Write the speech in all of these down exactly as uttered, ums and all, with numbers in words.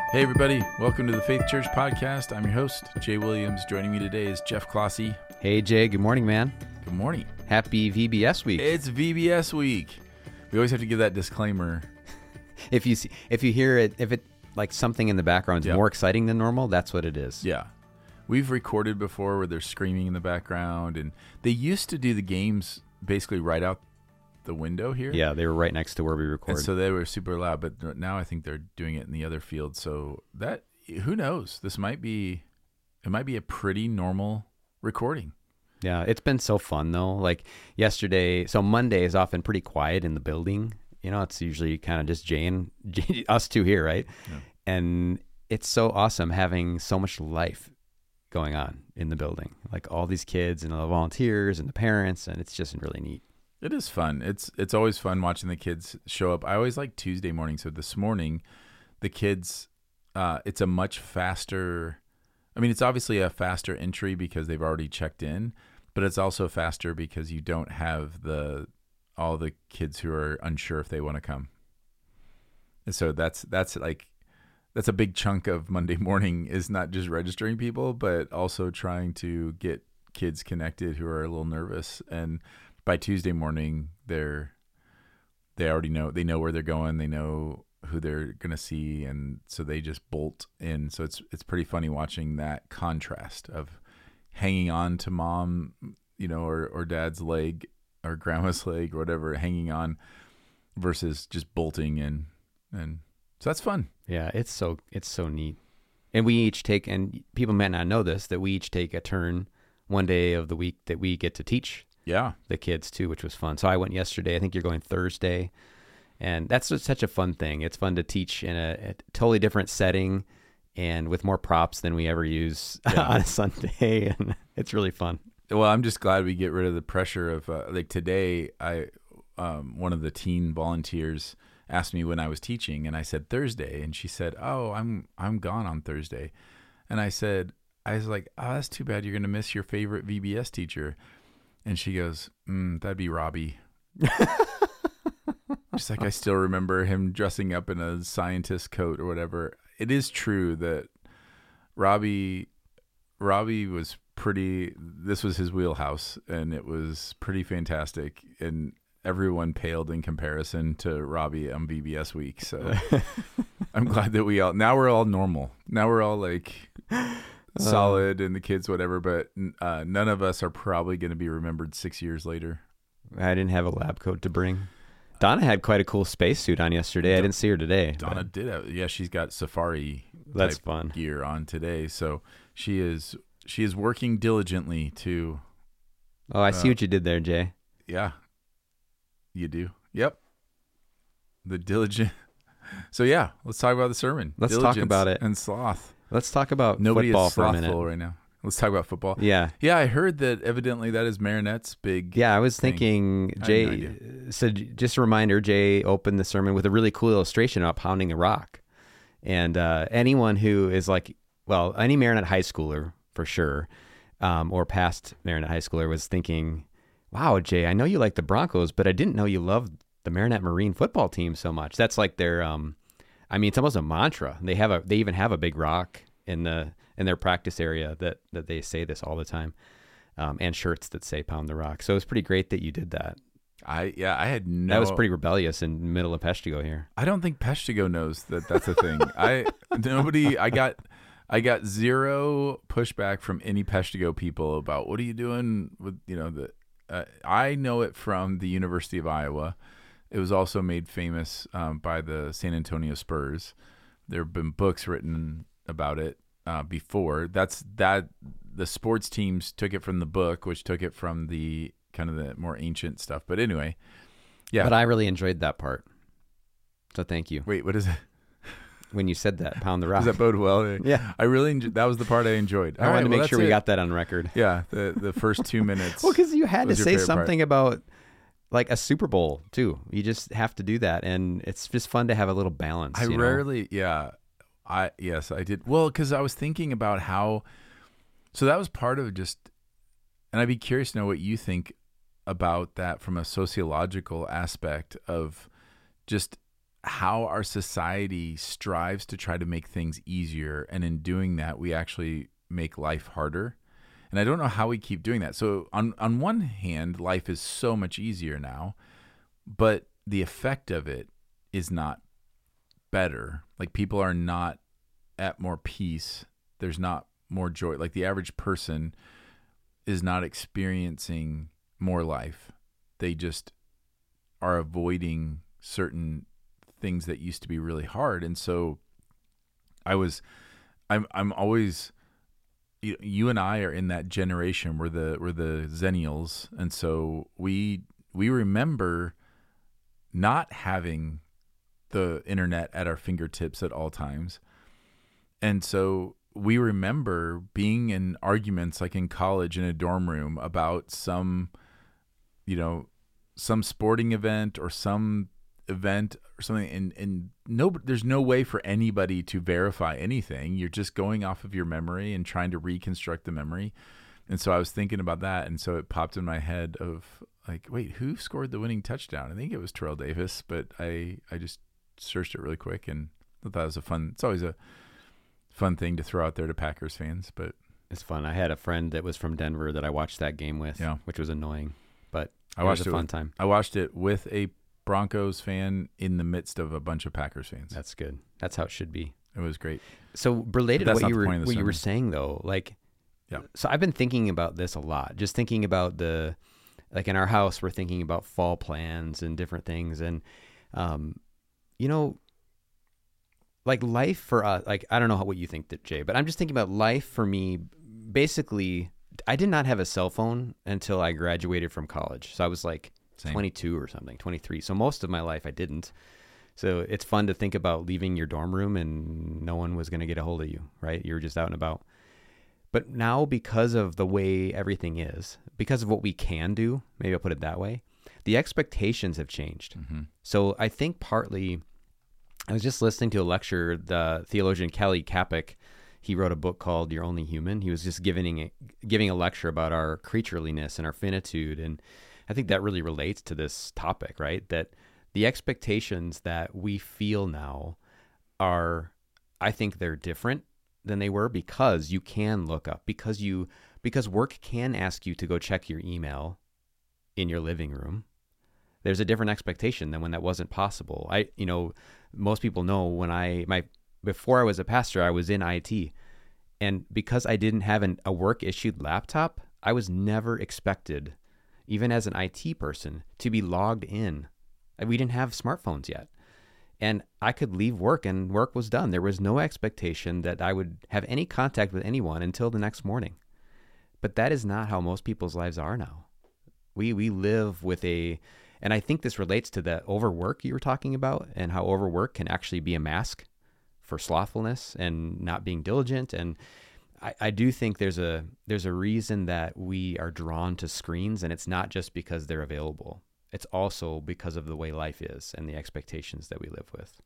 Hey everybody, welcome to the Faith Church Podcast. I'm your host, Jay Williams. Joining me today is Jeff Clossy. Hey Jay, good morning, man. Good morning. Happy V B S week. It's V B S week. We always have to give that disclaimer. If you see, if you hear it, if it like something in the background is Yep. more exciting than normal, that's what it is. Yeah. We've recorded before where they're screaming in the background, and they used to do the games basically right out the window here. Yeah, they were right next to where we record. And so they were super loud, but now I think they're doing it in the other field. So that, who knows? This might be, it might be a pretty normal recording. Yeah, it's been so fun though. Like yesterday, so Monday is often pretty quiet in the building. You know, it's usually kind of just Jay and Jay, us two here, right? Yeah. And it's so awesome having so much life going on in the building. Like all these kids and the volunteers and the parents, and it's just really neat. It is fun. It's it's always fun watching the kids show up. I always like Tuesday morning. So this morning, the kids, uh, it's a much faster, I mean, it's obviously a faster entry because they've already checked in, but it's also faster because you don't have the all the kids who are unsure if they want to come. And so that's that's like, that's a big chunk of Monday morning is not just registering people, but also trying to get kids connected who are a little nervous. And by Tuesday morning, they're they already know they know where they're going, they know who they're gonna see, and so they just bolt in. So it's it's pretty funny watching that contrast of hanging on to mom, you know, or or dad's leg or grandma's leg or whatever, hanging on versus just bolting in, and so that's fun. Yeah, it's so it's so neat. And we each take, and people might not know this, that we each take a turn one day of the week that we get to teach Yeah. the kids too, which was fun. So I went yesterday. I think you're going Thursday, and that's just such a fun thing. It's fun to teach in a, a totally different setting and with more props than we ever use Yeah. on a Sunday, and it's really fun. Well, I'm just glad we get rid of the pressure of uh, like today. I um, one of the teen volunteers asked me when I was teaching, and I said Thursday, and she said, "Oh, I'm I'm gone on Thursday," and I said, I was like, "Oh, that's too bad. You're gonna miss your favorite V B S teacher." And she goes, mm, "That'd be Robbie." Just like I still remember him dressing up in a scientist coat or whatever. It is true that Robbie Robbie was pretty, this was his wheelhouse, and it was pretty fantastic, and everyone paled in comparison to Robbie on V B S week. So I'm glad that we all, now we're all normal. Now we're all like solid and the kids, whatever, but uh, none of us are probably going to be remembered six years later. I didn't have a lab coat to bring. Donna had quite a cool spacesuit on yesterday. I didn't see her today. Donna but did have, yeah, she's got safari That's type fun. gear on today. So she is, she is working diligently to, Oh, I see uh, what you did there, Jay. yeah, you do. Yep. The diligent. So yeah, let's talk about the sermon. Let's talk Diligence about it. And sloth. Let's talk about Nobody football is for a minute. slothful right now. Let's talk about football. Yeah. Yeah, I heard that evidently that is Marinette's big. Yeah, I was thing. thinking, I had Jay, no idea. so j- just a reminder, Jay opened the sermon with a really cool illustration about pounding the rock. And uh, anyone who is like, well, any Marinette high schooler for sure, um, or past Marinette high schooler was thinking, wow, Jay, I know you like the Broncos, but I didn't know you loved the Marinette Marine football team so much. That's like their, um, I mean, it's almost a mantra. They have a, they even have a big rock in the in their practice area that that they say this all the time, um, and shirts that say "Pound the Rock." So it was pretty great that you did that. I yeah, I had no. That was pretty rebellious in the middle of Peshtigo here. I don't think Peshtigo knows that that's a thing. I nobody. I got I got zero pushback from any Peshtigo people about what are you doing with you know the. Uh, I know it from the University of Iowa. It was also made famous um, by the San Antonio Spurs. There have been books written about it uh, before. That's that the sports teams took it from the book, which took it from the kind of the more ancient stuff. But anyway, yeah. But I really enjoyed that part. So thank you. Wait, what is it? When you said that, "Pound the Rock." Does that bode well? Yeah. I really enjoyed, that was the part I enjoyed. I All wanted right, to well, make sure that's we it. got that on record. Yeah, the the first two minutes. Well, because you had to was your say favorite part. something about like a Super Bowl too. You just have to do that, and it's just fun to have a little balance. I you know? rarely, yeah. I yes, I did. Well, because I was thinking about how. So that was part of just, and I'd be curious to know what you think about that from a sociological aspect of just how our society strives to try to make things easier, and in doing that we actually make life harder. And I don't know how we keep doing that. So on on one hand, life is so much easier now, but the effect of it is not better. Like, people are not at more peace. There's not more joy. Like, the average person is not experiencing more life. They just are avoiding certain things that used to be really hard. And so I was, I'm, I'm always, you, you and I are in that generation. We're the, we're the Zennials. And so we, we remember not having the internet at our fingertips at all times. And so we remember being in arguments, like in college in a dorm room, about some, you know, some sporting event or some event or something. And, and no, there's no way for anybody to verify anything. You're just going off of your memory and trying to reconstruct the memory. And so I was thinking about that. And so it popped in my head of like, wait, who scored the winning touchdown? I think it was Terrell Davis, but I, I just searched it really quick and thought that was a fun, it's always a fun thing to throw out there to Packers fans. But it's fun. I had a friend that was from Denver that I watched that game with, yeah. which was annoying, but I watched it was a fun with, time. I watched it with a Broncos fan in the midst of a bunch of Packers fans. That's good. That's how it should be. It was great. So related to what you were what sermon. you were saying though, like, yeah. So I've been thinking about this a lot. Just thinking about the, like in our house, we're thinking about fall plans and different things, and, um, you know, like life for us. Like I don't know how, what you think, Jay, but I'm just thinking about life for me. Basically, I did not have a cell phone until I graduated from college. So I was like Same. twenty-two or something, twenty-three. So most of my life I didn't. So it's fun to think about leaving your dorm room and no one was going to get a hold of you, right? You were just out and about. But now, because of the way everything is, because of what we can do, maybe I'll put it that way, the expectations have changed. Mm-hmm. So I think partly, I was just listening to a lecture, the theologian Kelly Kapic, he wrote a book called You're Only Human. He was just giving a, giving a lecture about our creatureliness and our finitude. And I think that really relates to this topic, right? That the expectations that we feel now are, I think they're different than they were because you can look up, because you, because work can ask you to go check your email in your living room. There's a different expectation than when that wasn't possible. I, you know, most people know when I, my, before I was a pastor, I was in I T. And because I didn't have an, a work issued laptop, I was never expected, even as an I T person, to be logged in. We didn't have smartphones yet. And I could leave work and work was done. There was no expectation that I would have any contact with anyone until the next morning. But that is not how most people's lives are now. We we live with a, and I think this relates to the overwork you were talking about and how overwork can actually be a mask for slothfulness and not being diligent. And I, I do think there's a there's a reason that we are drawn to screens, and it's not just because they're available. It's also because of the way life is and the expectations that we live with.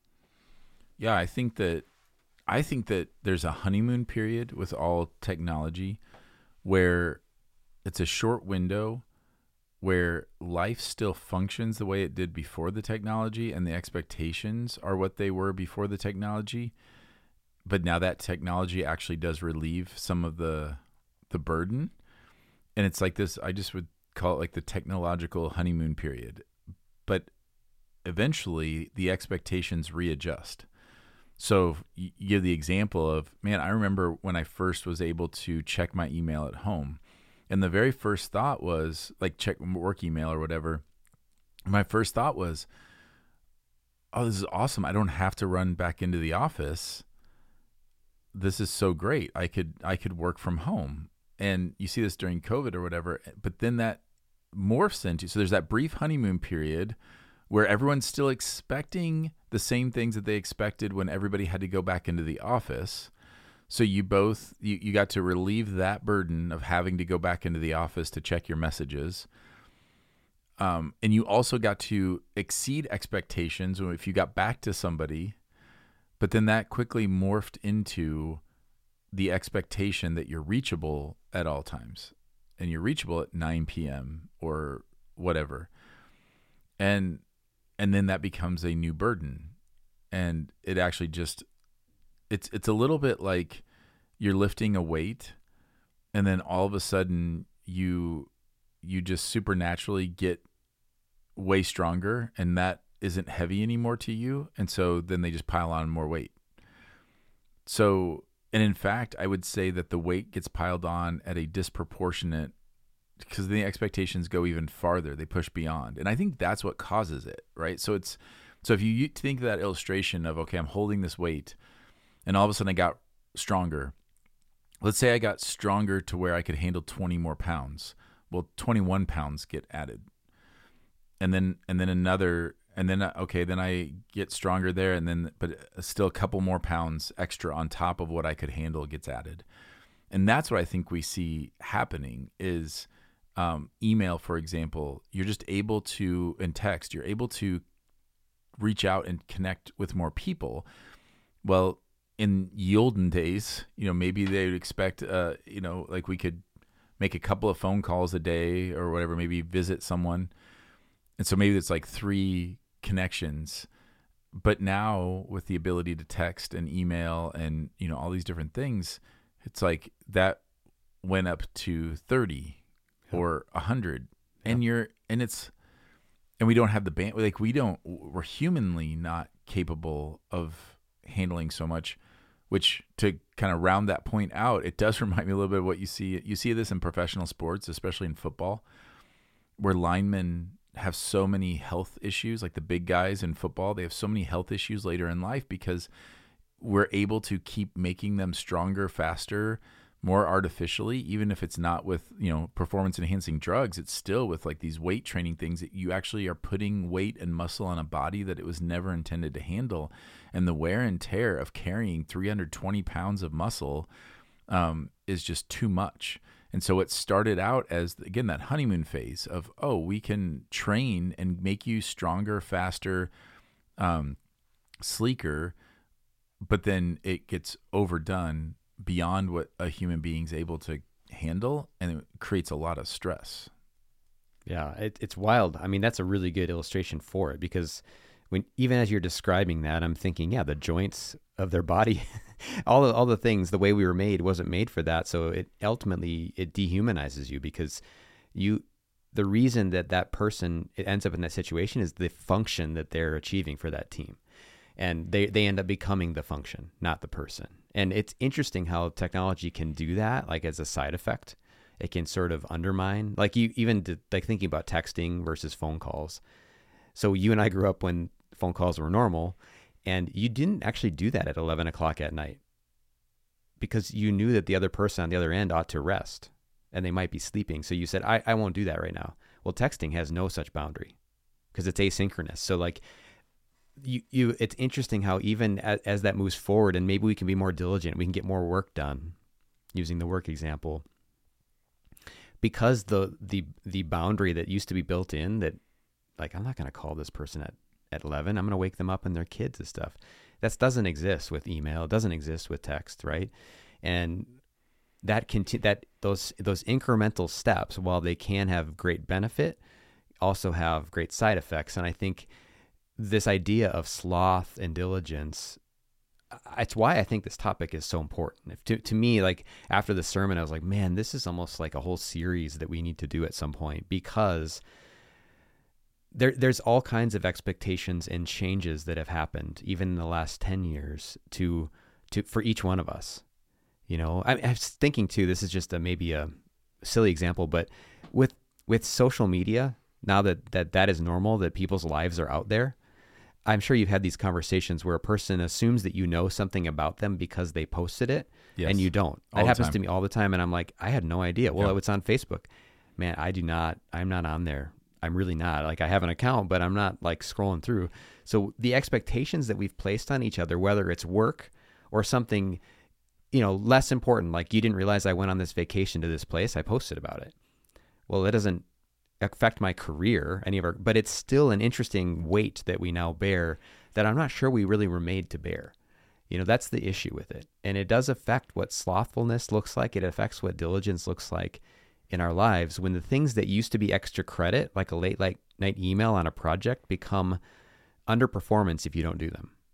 Yeah, I think that I think that there's a honeymoon period with all technology where it's a short window where life still functions the way it did before the technology and the expectations are what they were before the technology. But now that technology actually does relieve some of the the burden. And it's like this, I just would call it like the technological honeymoon period. But eventually the expectations readjust. So you give the example of, man, I remember when I first was able to check my email at home. And the very first thought was, like, check work email or whatever. My first thought was, oh, this is awesome. I don't have to run back into the office. This is so great. I could I could work from home. And you see this during COVID or whatever, but then that morphs into, so there's that brief honeymoon period where everyone's still expecting the same things that they expected when everybody had to go back into the office. So you both, you, you got to relieve that burden of having to go back into the office to check your messages. Um, and you also got to exceed expectations if you got back to somebody, but then that quickly morphed into the expectation that you're reachable at all times, and you're reachable at nine p.m. or whatever. And and then that becomes a new burden. and it actually just it's it's a little bit like you're lifting a weight, and then all of a sudden you you just supernaturally get way stronger, and that isn't heavy anymore to you, and so then they just pile on more weight. So, and in fact, I would say that the weight gets piled on at a disproportionate, because the expectations go even farther. They push beyond. And I think that's what causes it, right? So it's, so if you think of that illustration of, okay, I'm holding this weight and all of a sudden I got stronger. Let's say I got stronger to where I could handle twenty more pounds. Well, twenty-one pounds get added. And then, and then another, and then, okay, then I get stronger there, and then, but still a couple more pounds extra on top of what I could handle gets added. And that's what I think we see happening is um, email, for example. You're just able to, and text, you're able to reach out and connect with more people. Well, in ye olden days, you know, maybe they would expect, uh, you know, like we could make a couple of phone calls a day or whatever, maybe visit someone. And so maybe it's like three connections. But now with the ability to text and email and, you know, all these different things, it's like that went up to thirty yep. or one hundred. Yep. And you're, and it's, and we don't have the band, like we don't, we're humanly not capable of handling so much, which to kind of round that point out, it does remind me a little bit of what you see. You see this in professional sports, especially in football, where linemen have so many health issues, like the big guys in football, they have so many health issues later in life because we're able to keep making them stronger, faster, more artificially, even if it's not with, you know, performance enhancing drugs. It's still with like these weight training things that you actually are putting weight and muscle on a body that it was never intended to handle. And the wear and tear of carrying three hundred twenty pounds of muscle um, is just too much. And so it started out as, again, that honeymoon phase of, oh, we can train and make you stronger, faster, um, sleeker, but then it gets overdone beyond what a human being's able to handle, and it creates a lot of stress. Yeah, it, it's wild. I mean, that's a really good illustration for it, because when even as you're describing that, I'm thinking, yeah, the joints of their body, all the, all the things, the way we were made wasn't made for that. So it ultimately, it dehumanizes you, because you, the reason that that person it ends up in that situation is the function that they're achieving for that team. And they, they end up becoming the function, not the person. And it's interesting how technology can do that, like as a side effect. It can sort of undermine, like you even did, like thinking about texting versus phone calls. So you and I grew up when phone calls were normal, and you didn't actually do that at eleven o'clock at night because you knew that the other person on the other end ought to rest and they might be sleeping. So you said, I, I won't do that right now. Well, texting has no such boundary because it's asynchronous. So like you, you, it's interesting how even as, as that moves forward, and maybe we can be more diligent, we can get more work done, using the work example, because the, the, the boundary that used to be built in that, like, I'm not going to call this person at, at eleven. I'm going to wake them up and their kids and stuff. That doesn't exist with email. It doesn't exist with text, right? And that conti- that those those incremental steps, while they can have great benefit, also have great side effects. And I think this idea of sloth and diligence, it's why I think this topic is so important. If to, to me, like after the sermon, I was like, man, this is almost like a whole series that we need to do at some point, because There, there's all kinds of expectations and changes that have happened, even in the last ten years, to, to for each one of us. You know, I, I was thinking too. This is just a maybe a silly example, but with with social media, now that that that is normal, that people's lives are out there, I'm sure you've had these conversations where a person assumes that you know something about them because they posted it, yes. and you don't. That happens to me all the time, and I'm like, I had no idea. Well, yeah. It's on Facebook. Man, I do not. I'm not on there. I'm really not. Like, I have an account, but I'm not like scrolling through. So the expectations that we've placed on each other, whether it's work or something, you know, less important, like you didn't realize I went on this vacation to this place, I posted about it. Well, it doesn't affect my career, any of our, but it's still an interesting weight that we now bear that I'm not sure we really were made to bear. You know, that's the issue with it. And it does affect what slothfulness looks like. It affects what diligence looks like in our lives, when the things that used to be extra credit, like a late like night email on a project, become underperformance if you don't do them.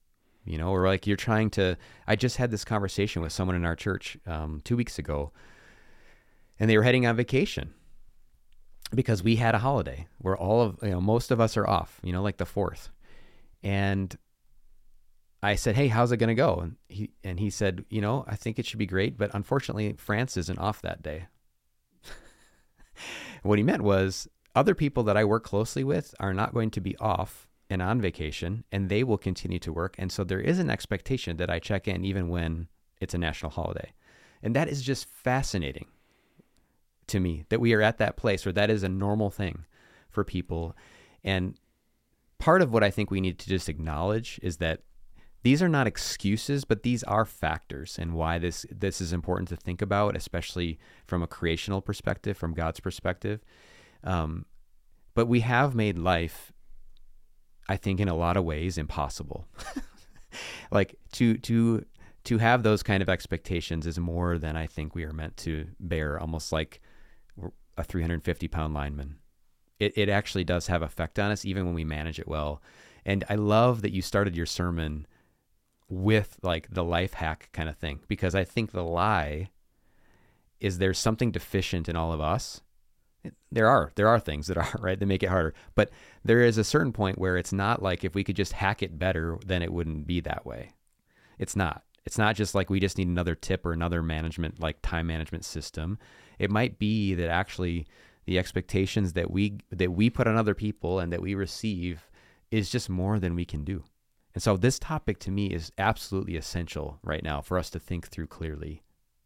you know, or like you're trying to, I just had this conversation with someone in our church um, two weeks ago, and they were heading on vacation because we had a holiday where all of, you know, most of us are off, you know, like the fourth. And I said, hey, how's it going to go? And he, and he said, you know, I think it should be great, but unfortunately France isn't off that day. What he meant was other people that I work closely with are not going to be off and on vacation, and they will continue to work. And so there is an expectation that I check in even when it's a national holiday. And that is just fascinating to me, that we are at that place where that is a normal thing for people. And part of what I think we need to just acknowledge is that these are not excuses, but these are factors, and why this this is important to think about, especially from a creational perspective, from God's perspective. Um, but we have made life, I think, in a lot of ways impossible. Like to to to have those kind of expectations is more than I think we are meant to bear. Almost like a three hundred fifty pound lineman. It it actually does have effect on us, even when we manage it well. And I love that you started your sermon with like the life hack kind of thing, because I think the lie is there's something deficient in all of us. There are, there are things that are, right, that make it harder, but there is a certain point where it's not like if we could just hack it better, then it wouldn't be that way. It's not, it's not just like we just need another tip or another management, like time management system. It might be that actually the expectations that we, that we put on other people and that we receive is just more than we can do. And so this topic to me is absolutely essential right now for us to think through clearly.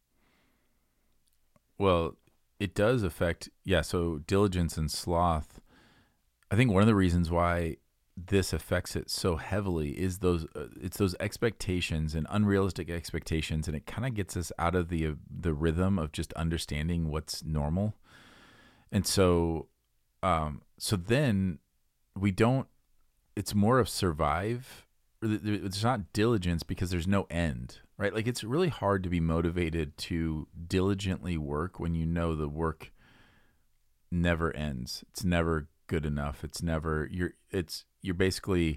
Well, it does affect, yeah, so diligence and sloth. I think one of the reasons why this affects it so heavily is those, uh, it's those expectations and unrealistic expectations, and it kind of gets us out of the, uh, the rhythm of just understanding what's normal. And so, um, so then we don't, it's more of survive. It's not diligence because there's no end, right? Like it's really hard to be motivated to diligently work when you know the work never ends. It's never good enough. It's never, you're, it's, you're basically,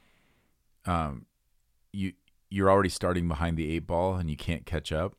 um, you, you're already starting behind the eight ball and you can't catch up.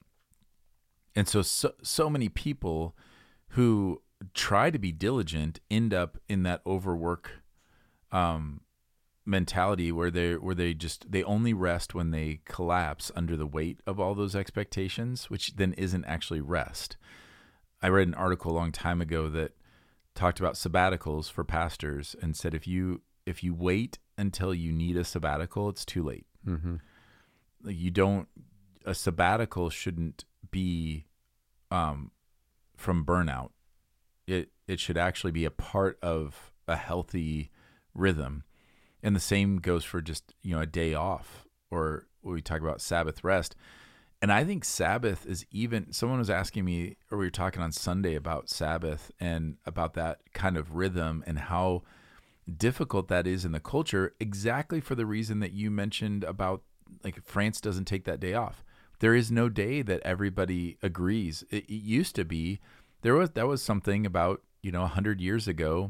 And so, so, so many people who try to be diligent end up in that overwork, um, mentality where they where they just they only rest when they collapse under the weight of all those expectations, which then isn't actually rest. I read an article a long time ago that talked about sabbaticals for pastors and said if you if you wait until you need a sabbatical, it's too late. Mm-hmm. Like you don't a sabbatical shouldn't be um, from burnout. It it should actually be a part of a healthy rhythm. And the same goes for just, you know, a day off, or when we talk about Sabbath rest. And I think Sabbath is even, someone was asking me, or we were talking on Sunday about Sabbath and about that kind of rhythm and how difficult that is in the culture, exactly for the reason that you mentioned about, like, France doesn't take that day off. There is no day that everybody agrees. It, it used to be, there was, that was something about, you know, one hundred years ago,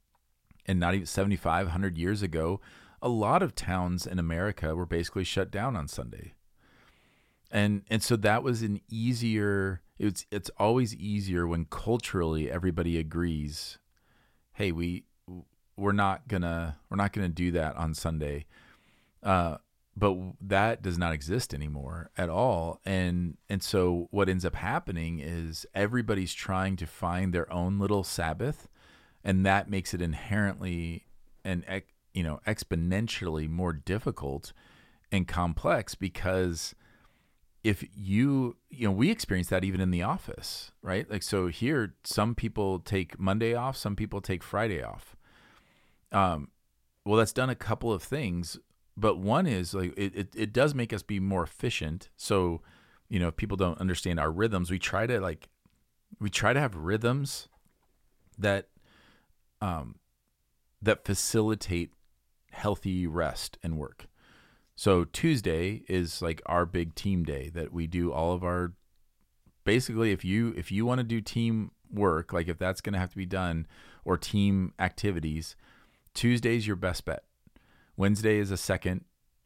and not even seventy-five, one hundred years ago, a lot of towns in America were basically shut down on Sunday. And and so that was an easier, it's it's always easier when culturally everybody agrees, hey, we we're not gonna we're not gonna do that on Sunday. Uh, but that does not exist anymore at all. And and so what ends up happening is everybody's trying to find their own little Sabbath. And that makes it inherently and, you know, exponentially more difficult and complex, because if you, you know, we experience that even in the office, right? Like, so here, some people take Monday off, some people take Friday off. Um, well, that's done a couple of things, but one is like, it, it, it does make us be more efficient. So, you know, if people don't understand our rhythms, we try to like, we try to have rhythms that, Um, that facilitate healthy rest and work. So Tuesday is like our big team day that we do all of our, basically if you, if you want to do team work, like if that's going to have to be done, or team activities, Tuesday's your best bet. Wednesday is a second,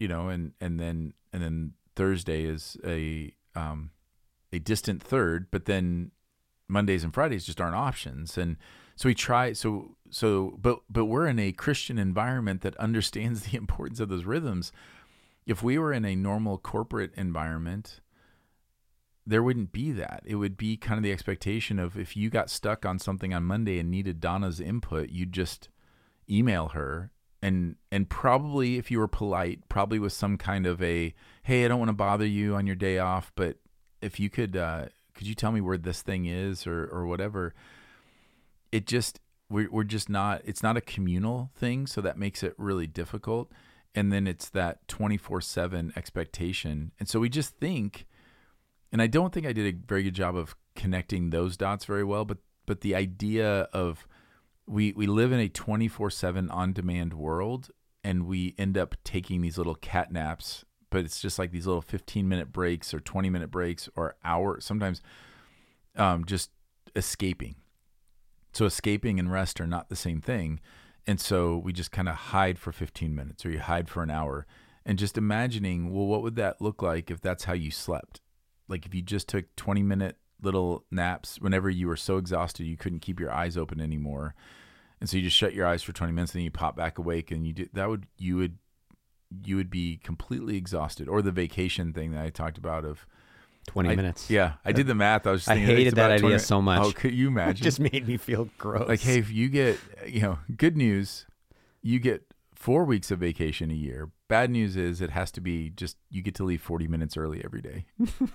you know, and, and then, and then Thursday is a, um, a distant third, but then Mondays and Fridays just aren't options. And so we try, so, so, but, but we're in a Christian environment that understands the importance of those rhythms. If we were in a normal corporate environment, there wouldn't be that. It would be kind of the expectation of if you got stuck on something on Monday and needed Donna's input, you'd just email her. And, and probably if you were polite, probably with some kind of a, hey, I don't want to bother you on your day off, but if you could, uh, could you tell me where this thing is or, or whatever? It just, we're, we're just not, it's not a communal thing. So that makes it really difficult. And then it's that twenty-four seven expectation. And so we just think, and I don't think I did a very good job of connecting those dots very well, but, but the idea of we, we live in a twenty-four seven on-demand world, and we end up taking these little cat naps, but it's just like these little fifteen minute breaks or twenty minute breaks or hour, sometimes um, just escaping. So escaping and rest are not the same thing. And so we just kind of hide for fifteen minutes or you hide for an hour, and just imagining, well, what would that look like if that's how you slept? Like if you just took twenty minute little naps whenever you were so exhausted you couldn't keep your eyes open anymore. And so you just shut your eyes for twenty minutes and then you pop back awake, and you do that would, you would, you would be completely exhausted. Or the vacation thing that I talked about of twenty I, minutes. Yeah. I did the math. I was just I thinking, hated that idea twenty so much. Oh, could you imagine? It just made me feel gross. Like, hey, if you get, you know, good news, you get four weeks of vacation a year. Bad news is it has to be just, you get to leave forty minutes early every day.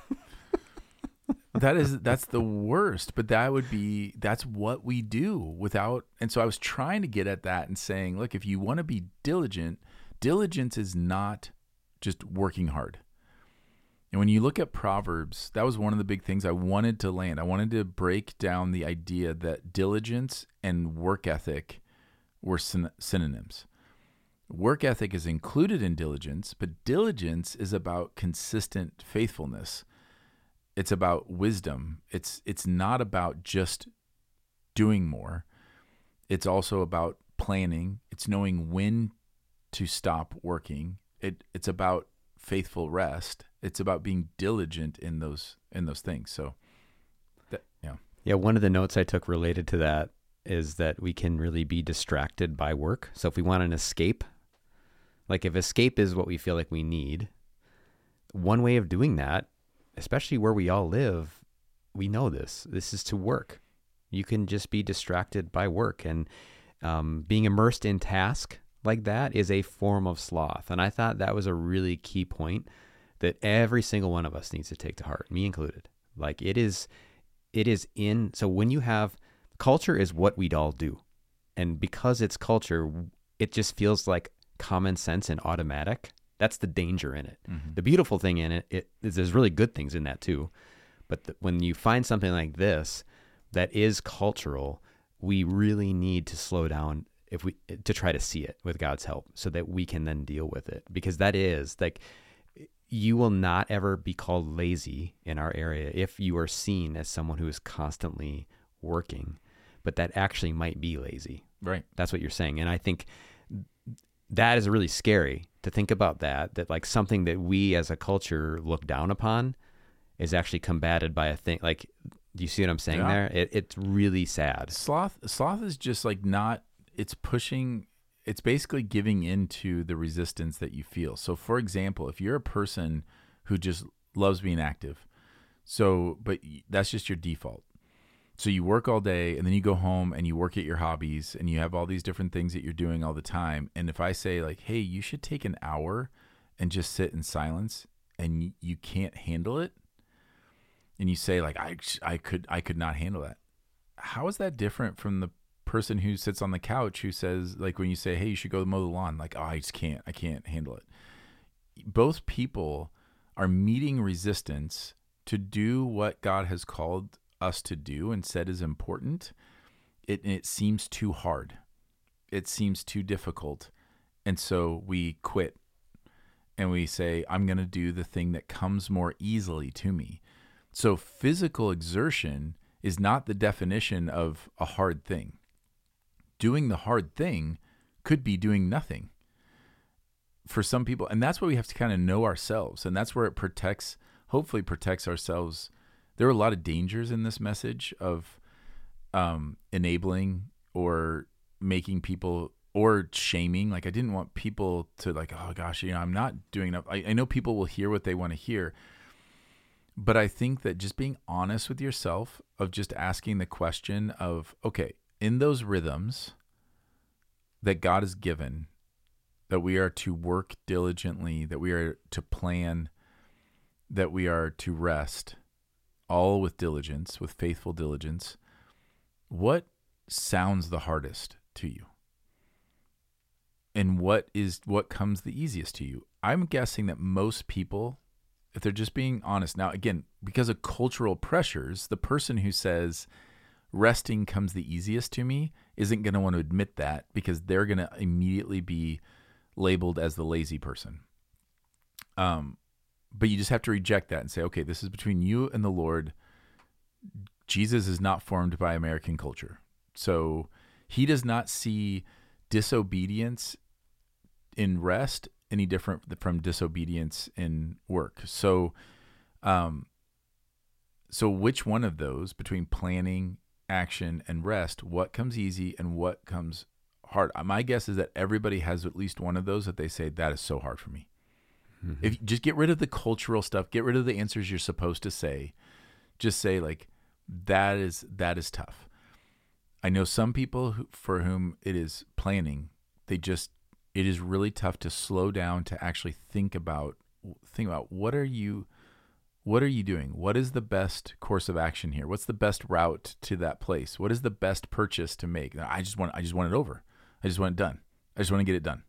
That is, that's the worst, but that would be, that's what we do without. And so I was trying to get at that and saying, look, if you want to be diligent, diligence is not just working hard. And when you look at Proverbs, that was one of the big things I wanted to land. I wanted to break down the idea that diligence and work ethic were syn- synonyms. Work ethic is included in diligence, but diligence is about consistent faithfulness. It's about wisdom. It's it's not about just doing more. It's also about planning. It's knowing when to stop working. It it's about faithful rest. It's about being diligent in those in those things. So, that, yeah. Yeah, one of the notes I took related to that is that we can really be distracted by work. So if we want an escape, like if escape is what we feel like we need, one way of doing that, especially where we all live, we know this. This is to work. You can just be distracted by work, and um, being immersed in task like that is a form of sloth. And I thought that was a really key point that every single one of us needs to take to heart, me included. Like it is, it is in, so when you have, culture is what we'd all do. And because it's culture, it just feels like common sense and automatic. That's the danger in it. Mm-hmm. The beautiful thing in it, it is there's really good things in that too. But the, when you find something like this that is cultural, we really need to slow down if we to try to see it with God's help, so that we can then deal with it. Because that is like, you will not ever be called lazy in our area if you are seen as someone who is constantly working, but that actually might be lazy. Right. That's what you're saying. And I think that is really scary to think about, that, that like something that we as a culture look down upon is actually combated by a thing. Like, do you see what I'm saying Yeah. there? It, it's really sad. Sloth, sloth is just like not, it's pushing, it's basically giving into the resistance that you feel. So for example, if you're a person who just loves being active, so, but that's just your default. So you work all day and then you go home and you work at your hobbies and you have all these different things that you're doing all the time. And if I say like, hey, you should take an hour and just sit in silence, and you can't handle it, and you say like, I, I could, I could not handle that. How is that different from the person who sits on the couch who says, like, when you say, hey, you should go mow the lawn, like, oh, I just can't, I can't handle it. Both people are meeting resistance to do what God has called us to do and said is important. It, it seems too hard. It seems too difficult. And so we quit and we say, I'm going to do the thing that comes more easily to me. So physical exertion is not the definition of a hard thing. Doing the hard thing could be doing nothing. for some people, and that's why we have to kind of know ourselves, and that's where it protects, hopefully protects ourselves. There are a lot of dangers in this message of um, enabling or making people or shaming. Like I didn't want people to like, oh gosh, you know, I'm not doing enough. I, I know people will hear what they want to hear, but I think that just being honest with yourself, of just asking the question of, okay, in those rhythms that God has given, that we are to work diligently, that we are to plan, that we are to rest, all with diligence, with faithful diligence. What sounds the hardest to you? And what is what comes the easiest to you? I'm guessing that most people, if they're just being honest, now again, because of cultural pressures, the person who says resting comes the easiest to me isn't going to want to admit that, because they're going to immediately be labeled as the lazy person. Um, but you just have to reject that and say, okay, this is between you and the Lord. Jesus is not formed by American culture. So he does not see disobedience in rest any different from disobedience in work. So, um, so which one of those, between planning, action, and rest, what comes easy and what comes hard? My guess is that everybody has at least one of those that they say, that is so hard for me. Mm-hmm. If you just get rid of the cultural stuff, get rid of the answers you're supposed to say, just say like, that is, that is tough. I know some people who, for whom it is planning, they just, it is really tough to slow down to actually think about, think about what are you, what are you doing? What is the best course of action here? What's the best route to that place? What is the best purchase to make? I just want, I just want it over. I just want it done. I just want to get it done.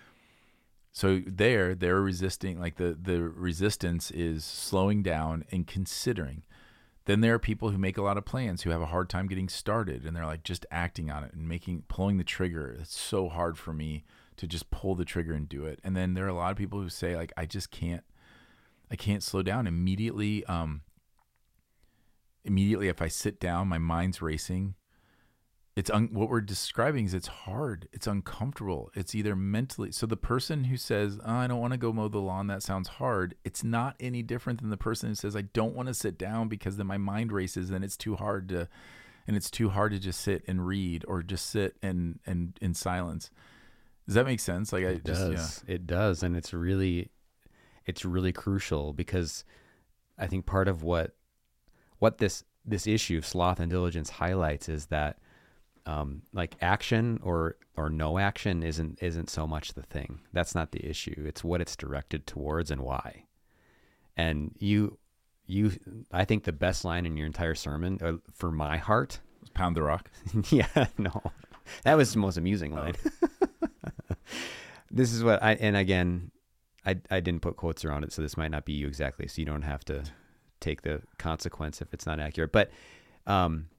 So there, they're resisting, like the, the resistance is slowing down and considering. Then there are people who make a lot of plans who have a hard time getting started, and they're like just acting on it and making, pulling the trigger. It's so hard for me to just pull the trigger and do it. And then there are a lot of people who say like, I just can't, I can't slow down immediately. Um, immediately, if I sit down, my mind's racing. It's un- what we're describing is it's hard. It's uncomfortable. It's either mentally. So the person who says, oh, I don't want to go mow the lawn, that sounds hard. It's not any different than the person who says, I don't want to sit down because then my mind races and it's too hard to, and it's too hard to just sit and read or just sit and, and in silence. Does that make sense? Like I it just, does. Yeah. It does. And it's really, it's really crucial, because I think part of what, what this, this issue of sloth and diligence highlights is that Um, like action or or no action isn't isn't so much the thing. That's not the issue. It's what it's directed towards and why. And you, you, I think the best line in your entire sermon, uh, for my heart, Pound the rock. yeah, no, that was the most amusing line. Oh. This is what I, and again, I I didn't put quotes around it, so this might not be you exactly. So you don't have to take the consequence if it's not accurate. But, um.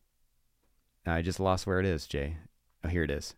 I just lost where it is, Jay. Oh, here it is.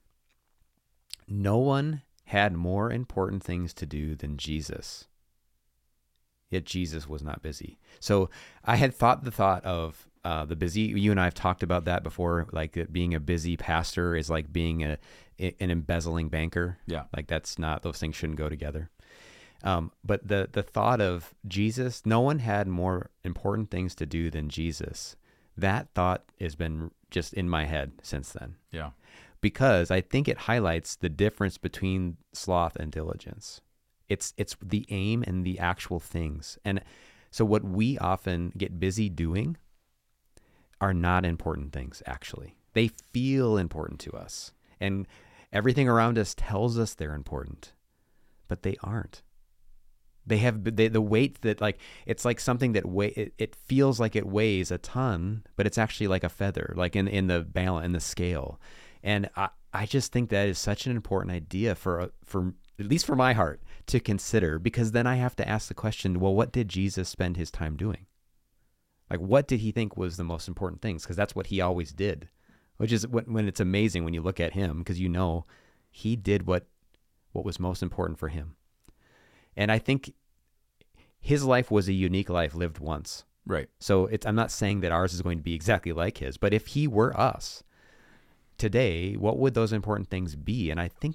No one had more important things to do than Jesus. Yet Jesus was not busy. So I had thought the thought of uh, the busy. You and I have talked about that before, like that being a busy pastor is like being a an embezzling banker. Yeah. Like that's not, those things shouldn't go together. Um, but the, the thought of Jesus, no one had more important things to do than Jesus. That thought has been just in my head since then. Yeah. Because I think it highlights the difference between sloth and diligence. It's it's the aim and the actual things. And so what we often get busy doing are not important things, actually. They feel important to us. And everything around us tells us they're important, but they aren't. They have they, the weight that, like, it's like something that weigh, it, it feels like it weighs a ton, but it's actually like a feather, like in, in the balance, in the scale. And I, I just think that is such an important idea for, for, at least for my heart, to consider, because then I have to ask the question, well, what did Jesus spend his time doing? Like, what did he think was the most important things? Because that's what he always did, which is when, when it's amazing when you look at him, because you know he did what, what was most important for him. And I think his life was a unique life lived once. Right. So it's, I'm not saying that ours is going to be exactly like his, but if he were us today, what would those important things be? And I think that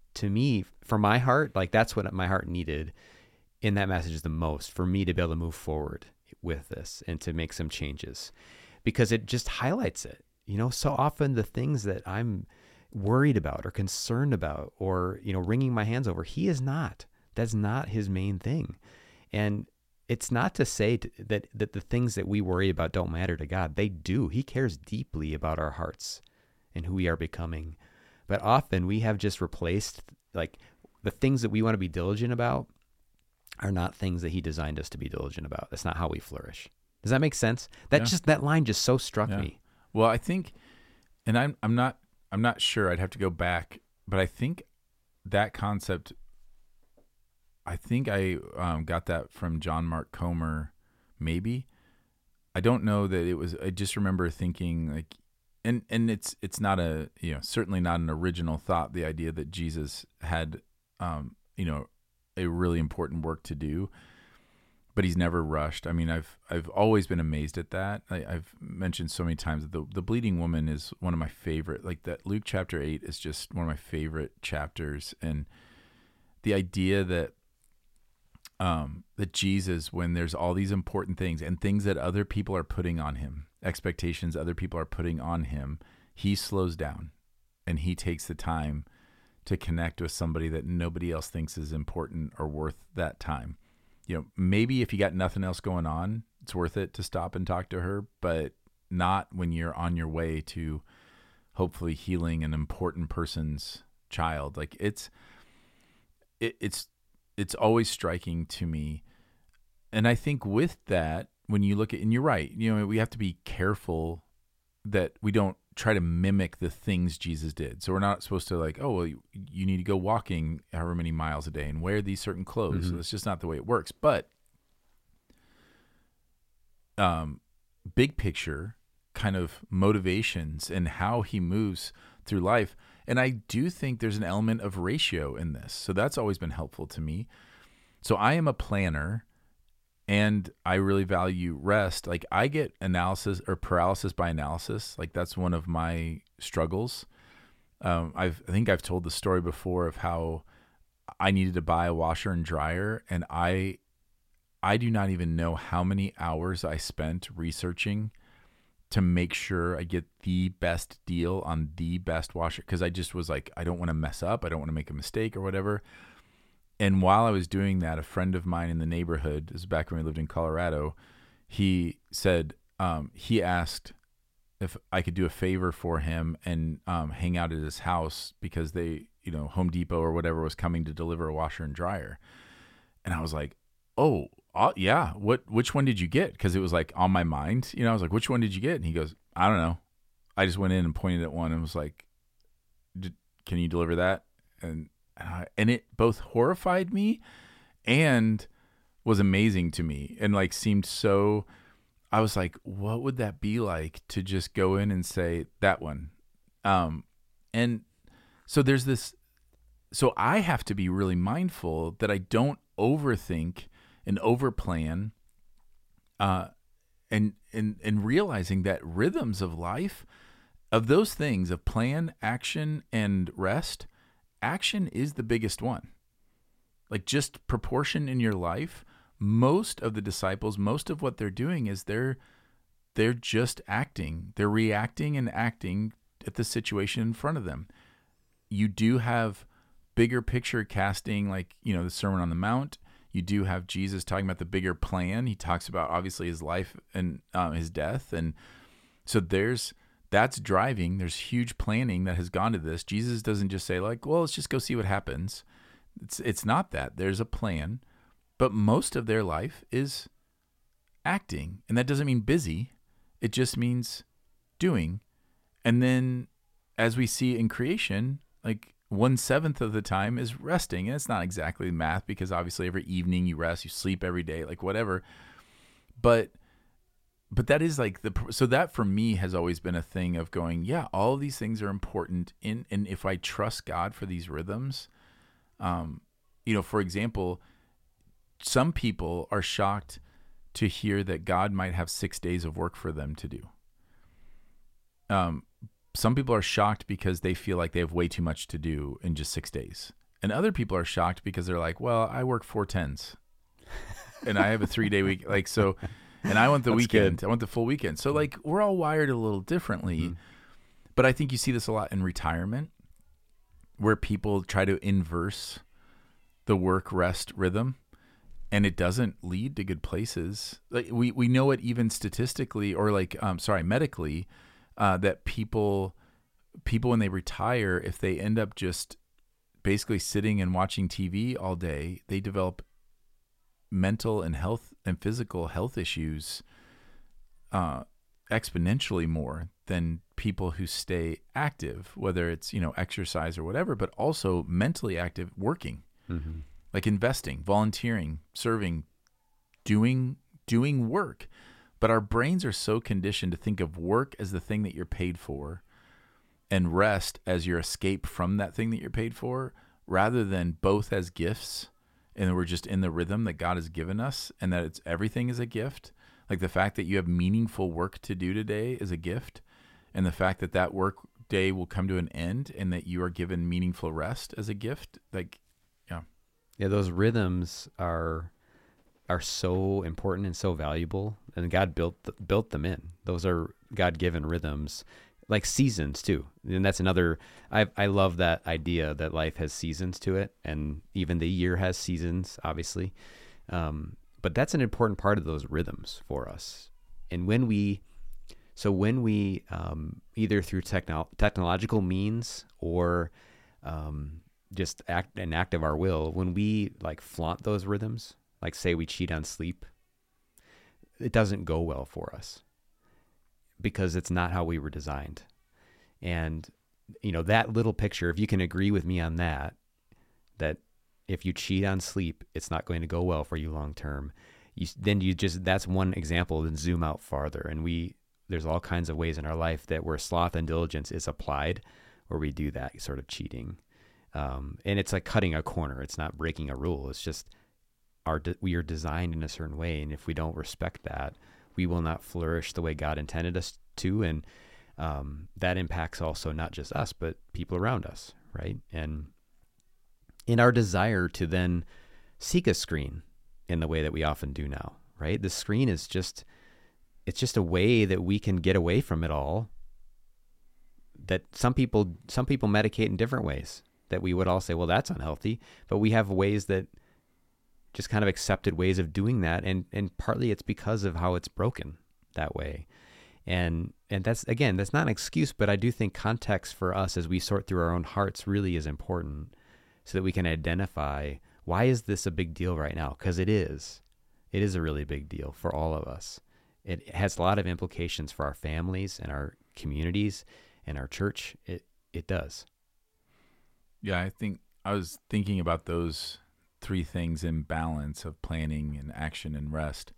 to me, for my heart, like that's what my heart needed in that message the most, for me to be able to move forward with this and to make some changes, because it just highlights it. You know, so often the things that I'm worried about or concerned about or, you know, wringing my hands over, he is not. That's not his main thing. And it's not to say to, that, that the things that we worry about don't matter to God. They do. He cares deeply about our hearts and who we are becoming. But often we have just replaced, like, the things that we want to be diligent about are not things that he designed us to be diligent about. That's not how we flourish. Does that make sense? That Yeah. just, that line just so struck Yeah. me. Well, I think, and I'm I'm not I'm not sure. I'd have to go back, but I think that concept, I think I um, got that from John Mark Comer, maybe. I don't know that it was. I just remember thinking like, and and it's it's not a you know certainly not an original thought. The idea that Jesus had, um, you know, a really important work to do. But he's never rushed. I mean, I've I've always been amazed at that. I, I've mentioned so many times that the the bleeding woman is one of my favorite. Like that Luke chapter eight is just one of my favorite chapters, and the idea that um, that Jesus, when there's all these important things and things that other people are putting on him, expectations other people are putting on him, he slows down and he takes the time to connect with somebody that nobody else thinks is important or worth that time. You know, maybe if you got nothing else going on, it's worth it to stop and talk to her, but not when you're on your way to hopefully healing an important person's child. Like it's, it, it's, it's always striking to me. And I think with that, when you look at, and you're right, you know, we have to be careful that we don't try to mimic the things Jesus did. So we're not supposed to like, oh, well, you, you need to go walking however many miles a day and wear these certain clothes. Mm-hmm. That's just not the way it works. But um, big picture kind of motivations and how he moves through life. And I do think there's an element of ratio in this. So that's always been helpful to me. So I am a planner. And I really value rest. Like I get analysis or paralysis by analysis. Like that's one of my struggles. Um, I've, I think I've told the story before of how I needed to buy a washer and dryer. And I, I do not even know how many hours I spent researching to make sure I get the best deal on the best washer. Cause I just was like, I don't want to mess up. I don't want to make a mistake or whatever. And while I was doing that, a friend of mine in the neighborhood, this is back when we lived in Colorado, he said, um, he asked if I could do a favor for him and um, hang out at his house because they, you know, Home Depot or whatever was coming to deliver a washer and dryer. And I was like, oh, uh, yeah, what, which one did you get? Because it was like on my mind, you know, I was like, which one did you get? And he goes, I don't know. I just went in and pointed at one and was like, can you deliver that? And Uh, and it both horrified me and was amazing to me and like seemed so, I was like, what would that be like to just go in and say that one? Um, and so there's this, so I have to be really mindful that I don't overthink and overplan, uh, and, and, and realizing that rhythms of life, of those things of plan, action, and rest, action is the biggest one. Like just proportion in your life, most of the disciples, most of what they're doing is they're they're just acting. They're reacting and acting at the situation in front of them. You do have bigger picture casting, like, you know, the Sermon on the Mount. You do have Jesus talking about the bigger plan. He talks about obviously his life and um, his death. And so there's That's driving. There's huge planning that has gone to this. Jesus doesn't just say like, well, let's just go see what happens. It's it's not that. There's a plan, but most of their life is acting. And that doesn't mean busy. It just means doing. And then as we see in creation, like one seventh of the time is resting. And it's not exactly math because obviously every evening you rest, you sleep every day, like whatever. But But that is like the, so that for me has always been a thing of going, yeah, all of these things are important in, and if I trust God for these rhythms, um, you know, for example, some people are shocked to hear that God might have six days of work for them to do. Um, some people are shocked because they feel like they have way too much to do in just six days. And other people are shocked because they're like, well, I work four tens and I have a three day week. Like, so, and I want the That's weekend. good. I want the full weekend. So like we're all wired a little differently, mm-hmm. but I think you see this a lot in retirement where people try to inverse the work rest rhythm and it doesn't lead to good places. Like we, we know it even statistically or like, um, sorry, medically, uh, that people, people when they retire, if they end up just basically sitting and watching T V all day, they develop mental and health and physical health issues uh, exponentially more than people who stay active, whether it's, you know, exercise or whatever, but also mentally active, working, mm-hmm. like investing, volunteering, serving, doing, doing work. But our brains are so conditioned to think of work as the thing that you're paid for and rest as your escape from that thing that you're paid for, rather than both as gifts. And we're just in the rhythm that God has given us and that it's everything is a gift. Like the fact that you have meaningful work to do today is a gift. And the fact that that work day will come to an end and that you are given meaningful rest as a gift. Like, yeah. Yeah. Those rhythms are, are so important and so valuable, and God built, built them in. Those are God-given rhythms. Like seasons too. And that's another, I I love that idea that life has seasons to it. And even the year has seasons, obviously. Um, but that's an important part of those rhythms for us. And when we, so when we, um, either through techno- technological means or um, just act an act of our will, when we like flaunt those rhythms, like say we cheat on sleep, it doesn't go well for us, because it's not how we were designed. And, you know, that little picture, if you can agree with me on that, that if you cheat on sleep, it's not going to go well for you long-term. You, then you just, that's one example, then zoom out farther. And we, there's all kinds of ways in our life that where sloth and diligence is applied, where we do that sort of cheating. Um, and it's like cutting a corner. It's not breaking a rule. It's just our, we are designed in a certain way. And if we don't respect that, we will not flourish the way God intended us to. And um, that impacts also not just us, but people around us, right? And in our desire to then seek a screen in the way that we often do now, right? The screen is just, it's just a way that we can get away from it all. That some people, some people medicate in different ways that we would all say, well, that's unhealthy. But we have ways that just kind of accepted ways of doing that. And, and partly it's because of how it's broken that way. And, and that's, again, that's not an excuse, but I do think context for us as we sort through our own hearts really is important, so that we can identify, why is this a big deal right now? Because it is, it is a really big deal for all of us. It has a lot of implications for our families and our communities and our church. It, it does. Yeah. I think I was thinking about those three things in balance of planning and action and rest,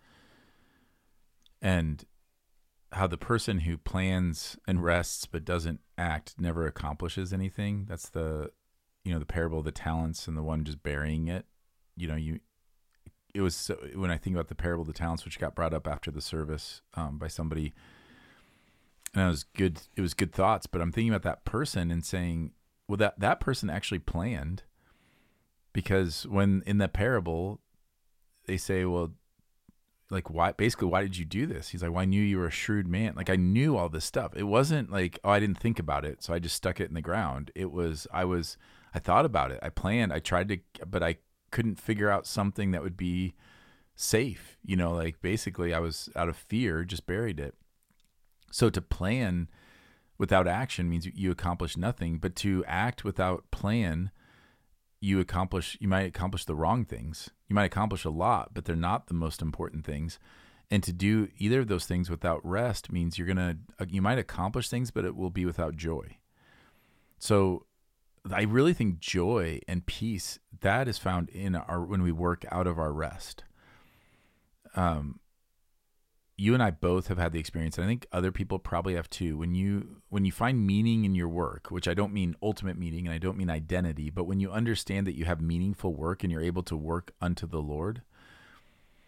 and how the person who plans and rests but doesn't act never accomplishes anything. That's the, you know, the parable of the talents and the one just burying it. You know, you, it was, so, when I think about the parable of the talents, which got brought up after the service um, by somebody, and it was good, it was good thoughts, but I'm thinking about that person and saying, well, that, that person actually planned. Because when in the parable, they say, well, like, why, basically, why did you do this? He's like, well, I knew you were a shrewd man. Like, I knew all this stuff. It wasn't like, oh, I didn't think about it, so I just stuck it in the ground. It was, I was, I thought about it. I planned, I tried to, but I couldn't figure out something that would be safe. You know, like basically I was out of fear, just buried it. So to plan without action means you accomplish nothing, but to act without plan, you accomplish, you might accomplish the wrong things. You might accomplish a lot, but they're not the most important things. And to do either of those things without rest means you're going to, you might accomplish things, but it will be without joy. So I really think joy and peace, that is found in our, when we work out of our rest. Um, you and I both have had the experience, and I think other people probably have too. When you when you find meaning in your work, which I don't mean ultimate meaning and I don't mean identity, but when you understand that you have meaningful work and you're able to work unto the Lord,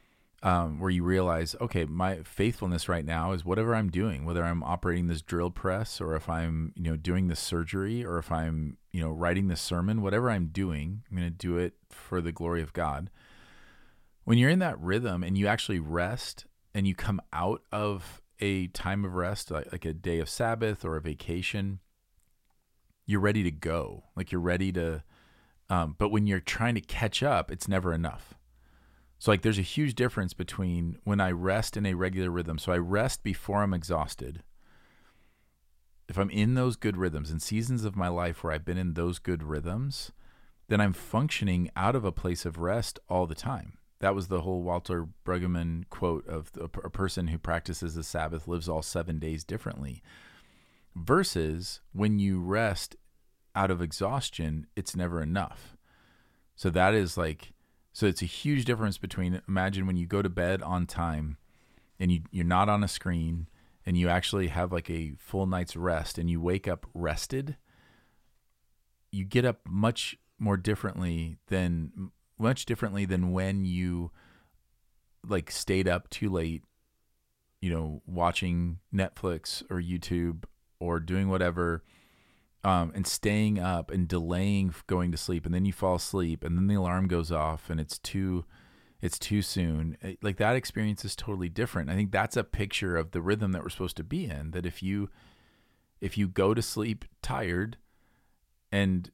um, where you realize, okay, my faithfulness right now is whatever I'm doing, whether I'm operating this drill press or if I'm, you know, doing this surgery or if I'm, you know, writing this sermon, whatever I'm doing, I'm going to do it for the glory of God. When you're in that rhythm and you actually rest and you come out of a time of rest, like, like a day of Sabbath or a vacation, you're ready to go. Like you're ready to, um, but when you're trying to catch up, it's never enough. So like there's a huge difference between when I rest in a regular rhythm. So I rest before I'm exhausted. If I'm in those good rhythms and seasons of my life where I've been in those good rhythms, then I'm functioning out of a place of rest all the time. That was the whole Walter Brueggemann quote of the, a person who practices the Sabbath lives all seven days differently. Versus when you rest out of exhaustion, it's never enough. So that is like, so it's a huge difference between, imagine when you go to bed on time and you, you're not on a screen and you actually have like a full night's rest and you wake up rested, you get up much more differently than, much differently than when you like stayed up too late, you know, watching Netflix or YouTube or doing whatever, um, and staying up and delaying going to sleep, and then you fall asleep, and then the alarm goes off, and it's too, it's too soon. Like that experience is totally different. I think that's a picture of the rhythm that we're supposed to be in. That if you, if you go to sleep tired, and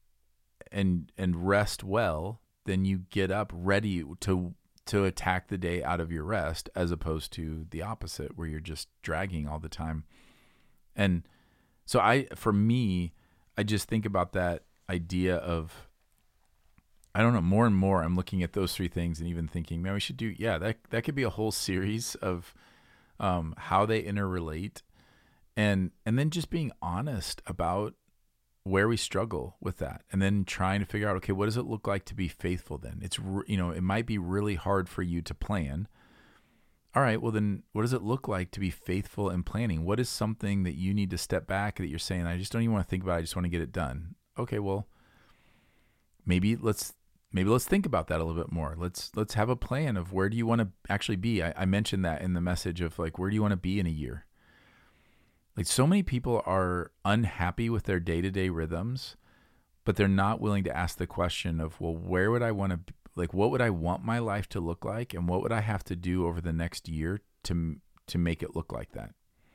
and and rest well, then you get up ready to to attack the day out of your rest, as opposed to the opposite, where you're just dragging all the time. And so I, for me, I just think about that idea of, I don't know, more and more I'm looking at those three things and even thinking, man, we should do, yeah, that, that could be a whole series of um, how they interrelate, and, and then just being honest about where we struggle with that, and then trying to figure out, okay, what does it look like to be faithful then? It's, you know, it might be really hard for you to plan. All right, well then what does it look like to be faithful in planning? What is something that you need to step back that you're saying, I just don't even want to think about it, I just want to get it done? Okay, well, maybe let's maybe let's think about that a little bit more. Let's let's have a plan of where do you want to actually be. I, I mentioned that in the message of like, where do you want to be in a year? Like so many people are unhappy with their day-to-day rhythms, but they're not willing to ask the question of, well, where would I want to, like, what would I want my life to look like? And what would I have to do over the next year to, to make it look like that?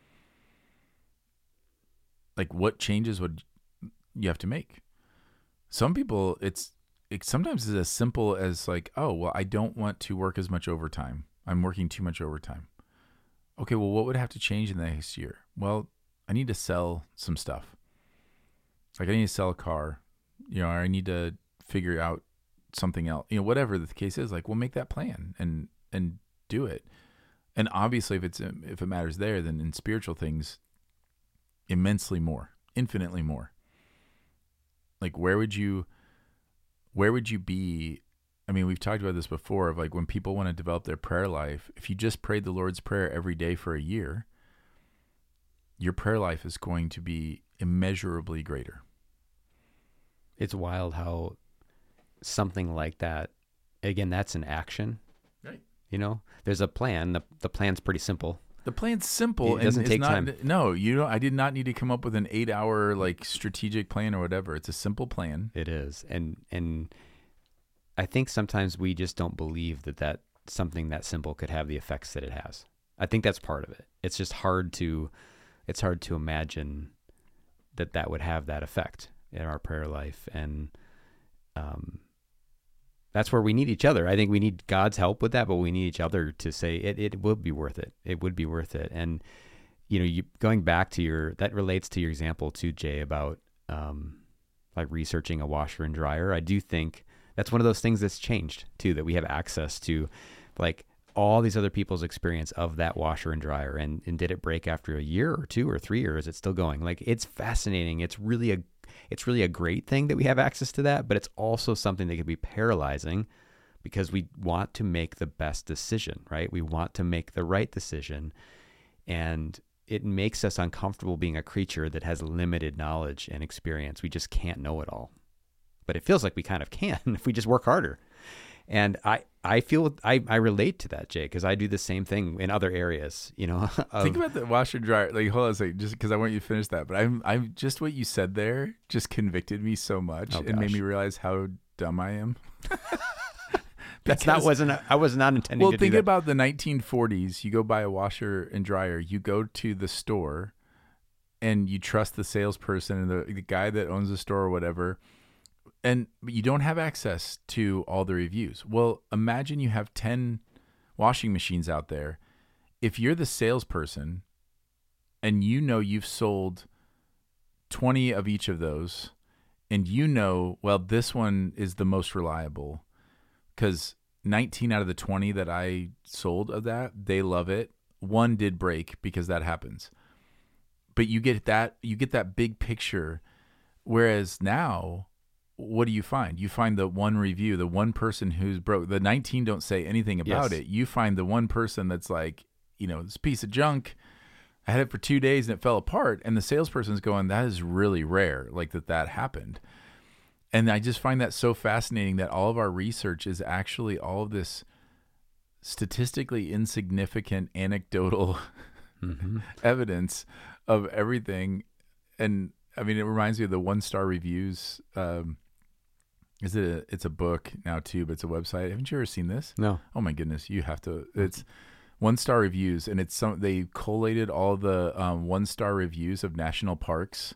Like what changes would you have to make? Some people, it's, it sometimes is as simple as like, oh, well, I don't want to work as much overtime. I'm working too much overtime. Okay, well, what would have to change in the next year? Well, I need to sell some stuff. Like I need to sell a car, you know, or I need to figure out something else, you know, whatever the case is. Like, we'll make that plan and and do it. And obviously, if it's if it matters there, then in spiritual things, immensely more, infinitely more. Like, where would you, where would you be? I mean, we've talked about this before of like when people want to develop their prayer life, if you just prayed the Lord's Prayer every day for a year, your prayer life is going to be immeasurably greater. It's wild how something like that, again, that's an action. Right. You know, there's a plan. The the plan's pretty simple. The plan's simple. It doesn't and take not, time. No, you don't, I did not need to come up with an eight hour like strategic plan or whatever. It's a simple plan. It is. And, and, I think sometimes we just don't believe that that something that simple could have the effects that it has. I think that's part of it. It's just hard to, it's hard to imagine that that would have that effect in our prayer life. And um, that's where we need each other. I think we need God's help with that, but we need each other to say it, it would be worth it. It would be worth it. And, you know, you going back to your, that relates to your example too, Jay, about um, like researching a washer and dryer. I do think that's one of those things that's changed too, that we have access to like all these other people's experience of that washer and dryer. And, and did it break after a year or two or three, or is it still going? Like, it's fascinating. It's really a, it's really a great thing that we have access to that, but it's also something that can be paralyzing because we want to make the best decision, right? We want to make the right decision. And it makes us uncomfortable being a creature that has limited knowledge and experience. We just can't know it all. But it feels like we kind of can if we just work harder. And I, I feel I, I relate to that, Jay, because I do the same thing in other areas. You know, of, think about the washer dryer. Like, hold on a second, just because I want you to finish that. But I'm, I'm just what you said there just convicted me so much Oh, and made gosh. me realize how dumb I am. That's not wasn't I was not intending Well, to think do that. about the nineteen forties. You go buy a washer and dryer. You go to the store, and you trust the salesperson and the, the guy that owns the store or whatever. And you don't have access to all the reviews. Well, imagine you have ten washing machines out there. If you're the salesperson and you know you've sold twenty of each of those, and you know, well, this one is the most reliable because nineteen out of the twenty that I sold of that, they love it. One did break because that happens. But you get that, you get that big picture. Whereas now, what do you find? You find the one review, the one person who's broke. The nineteen don't say anything about Yes. it. You find the one person that's like, you know, this piece of junk. I had it for two days and it fell apart. And the salesperson's going, that is really rare, like that that happened. And I just find that so fascinating that all of our research is actually all of this statistically insignificant anecdotal Mm-hmm. evidence of everything. And I mean, it reminds me of the one star reviews. Um, is it a, it's a book now too, but it's a website. Haven't you ever seen this? No. Oh my goodness. You have to, it's one star reviews, and it's some, they collated all the um, one star reviews of national parks.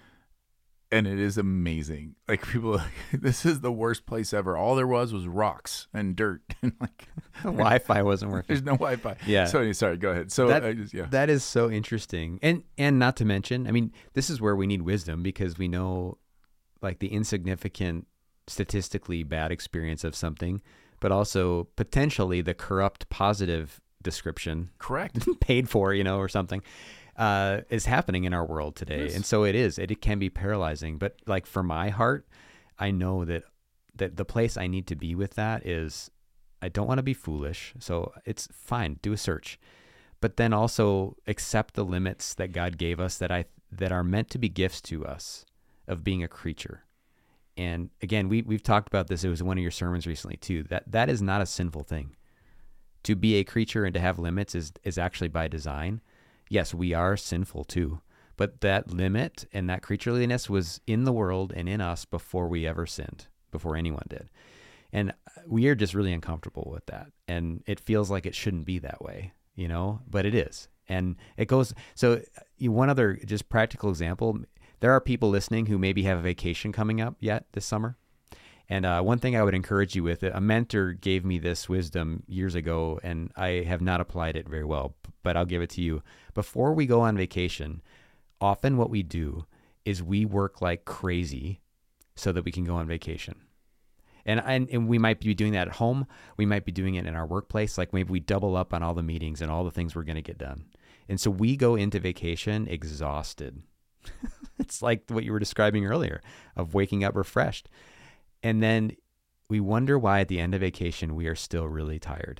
And it is amazing. Like people, are like, this is the worst place ever. All there was was rocks and dirt, and like The Wi-Fi wasn't working. there's no Wi-Fi. Yeah. So sorry, go ahead. So That- I just, yeah. That is so interesting. And and not to mention, I mean, this is where we need wisdom because we know like the insignificant statistically bad experience of something, but also potentially the corrupt positive description Correct. paid for, you know, or something. Uh, is happening in our world today. Yes. And so it is, it, it can be paralyzing, but like for my heart, I know that, that the place I need to be with that is, I don't want to be foolish. So it's fine. Do a search, but then also accept the limits that God gave us that I, that are meant to be gifts to us of being a creature. And again, we, we've talked about this. It was one of your sermons recently too, that that is not a sinful thing. To be a creature and to have limits is, is actually by design. Yes, we are sinful too, but that limit and that creatureliness was in the world and in us before we ever sinned, before anyone did. And we are just really uncomfortable with that. And it feels like it shouldn't be that way, you know, but it is. And it goes, so you, one other just practical example, there are people listening who maybe have a vacation coming up yet this summer. And uh, one thing I would encourage you with, a mentor gave me this wisdom years ago, and I have not applied it very well, but I'll give it to you. Before we go on vacation, often what we do is we work like crazy so that we can go on vacation. And, and and we might be doing that at home. We might be doing it in our workplace. Like maybe we double up on all the meetings and all the things we're going to get done. And so we go into vacation exhausted. It's like what you were describing earlier of waking up refreshed. And then we wonder why at the end of vacation, we are still really tired.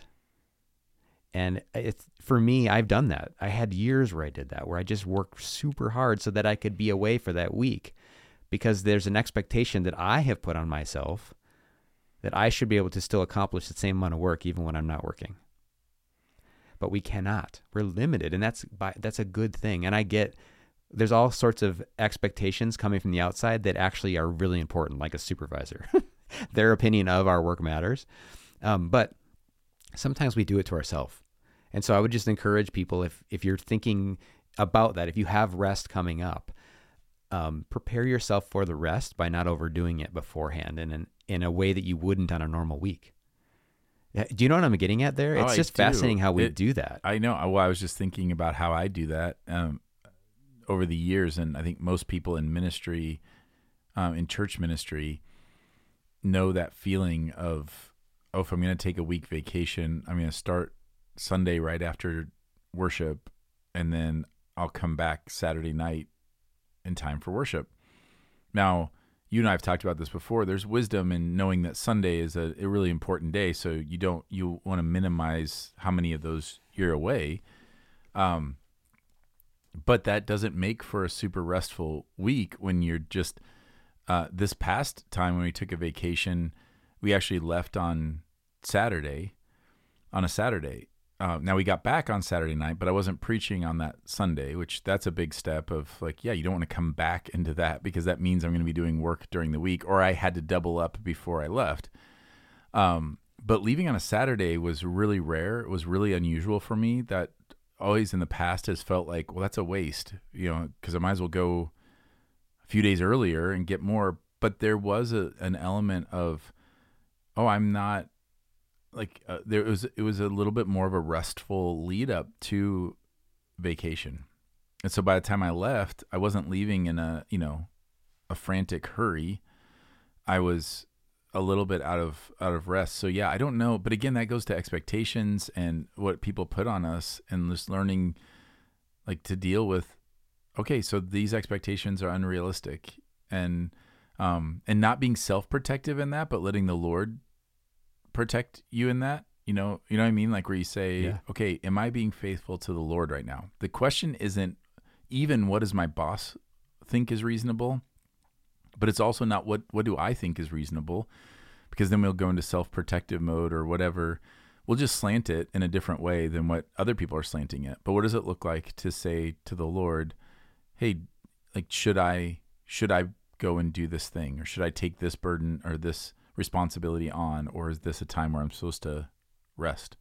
And it's, for me, I've done that. I had years where I did that, where I just worked super hard so that I could be away for that week because there's an expectation that I have put on myself that I should be able to still accomplish the same amount of work even when I'm not working. But we cannot. We're limited, and that's by, that's a good thing. And I get there's all sorts of expectations coming from the outside that actually are really important, like a supervisor. Their opinion of our work matters. Um, but sometimes we do it to ourselves. And so I would just encourage people, if if you're thinking about that, if you have rest coming up, um, prepare yourself for the rest by not overdoing it beforehand in an, in a way that you wouldn't on a normal week. Do you know what I'm getting at there? Oh, It's I just do. fascinating how we It- do that. I know. Well, I was just thinking about how I do that um, over the years, and I think most people in ministry, um, in church ministry, know that feeling of, oh, if I'm going to take a week vacation, I'm going to start Sunday right after worship, and then I'll come back Saturday night in time for worship. Now, you and I have talked about this before. There's wisdom in knowing that Sunday is a, a really important day, so you don't you want to minimize how many of those you're away. Um, but that doesn't make for a super restful week when you're just uh, this past time when we took a vacation, we actually left on Saturday, on a Saturday. Uh, now we got back on Saturday night, but I wasn't preaching on that Sunday, which that's a big step of like, yeah, you don't want to come back into that because that means I'm going to be doing work during the week, or I had to double up before I left. Um, but leaving on a Saturday was really rare. It was really unusual for me. That always in the past has felt like, well, that's a waste, you know, because I might as well go a few days earlier and get more. But there was a, an element of, oh, I'm not, like uh, there was, it was a little bit more of a restful lead up to vacation. And so by the time I left, I wasn't leaving in a, you know, a frantic hurry. I was a little bit out of, out of rest. So yeah, I don't know. But again, that goes to expectations and what people put on us, and just learning like to deal with, okay, so these expectations are unrealistic, and, um, and not being self-protective in that, but letting the Lord protect you in that, you know, you know what I mean? Like where you say, Yeah. okay, am I being faithful to the Lord right now? The question isn't even what does my boss think is reasonable, but it's also not what, what do I think is reasonable, because then we'll go into self-protective mode or whatever. We'll just slant it in a different way than what other people are slanting it. But what does it look like to say to the Lord, hey, like, should I, should I go and do this thing, or should I take this burden or this responsibility on, or is this a time where I'm supposed to rest?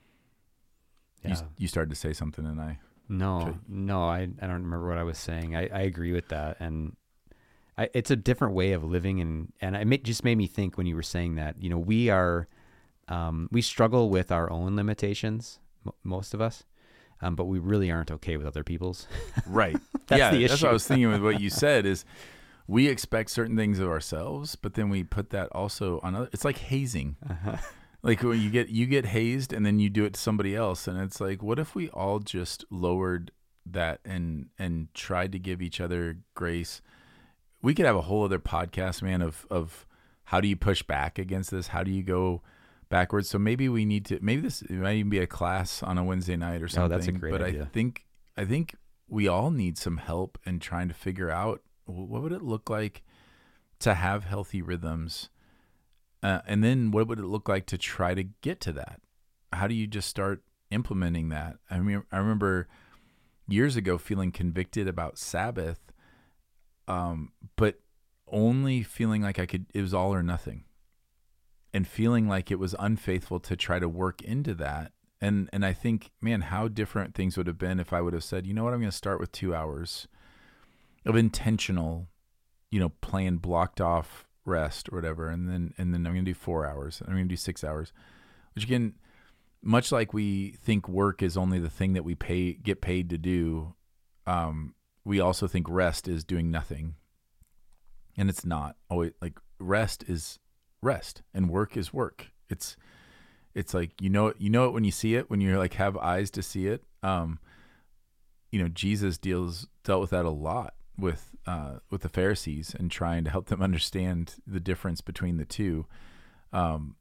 Yeah. You, you started to say something, and I No, Should- no, I, I don't remember what I was saying. I, I agree with that. And I, it's a different way of living. And, and it made, just made me think when you were saying that, you know, we are, um, we struggle with our own limitations, m- most of us, um, but we really aren't okay with other people's. right. That's yeah, the that's what I issue. was thinking with what you said is we expect certain things of ourselves, but then we put that also on other. It's like hazing. Uh-huh. Like when you get you get hazed and then you do it to somebody else, and it's like, what if we all just lowered that and and tried to give each other grace? We could have a whole other podcast, man, of of how do you push back against this? How do you go backwards? So maybe we need to. Maybe this it might even be a class on a Wednesday night or something. Oh, that's a great but idea. I think I think we all need some help in trying to figure out what would it look like to have healthy rhythms. Uh, and then what would it look like to try to get to that? How do you just start implementing that? I mean, I remember years ago feeling convicted about Sabbath, um, but only feeling like I could, it was all or nothing, and feeling like it was unfaithful to try to work into that. And, and I think, man, how different things would have been if I would have said, you know what, I'm going to start with two hours of intentional, you know, plan blocked off rest or whatever, and then and then I'm gonna do four hours. I'm gonna do six hours, which again, much like we think work is only the thing that we pay get paid to do, um, we also think rest is doing nothing, and it's not always. Like rest is rest, and work is work. It's it's like you know you know it when you see it, when you like have eyes to see it. Um, you know, Jesus deals dealt with that a lot with uh, with the Pharisees and trying to help them understand the difference between the two. Um,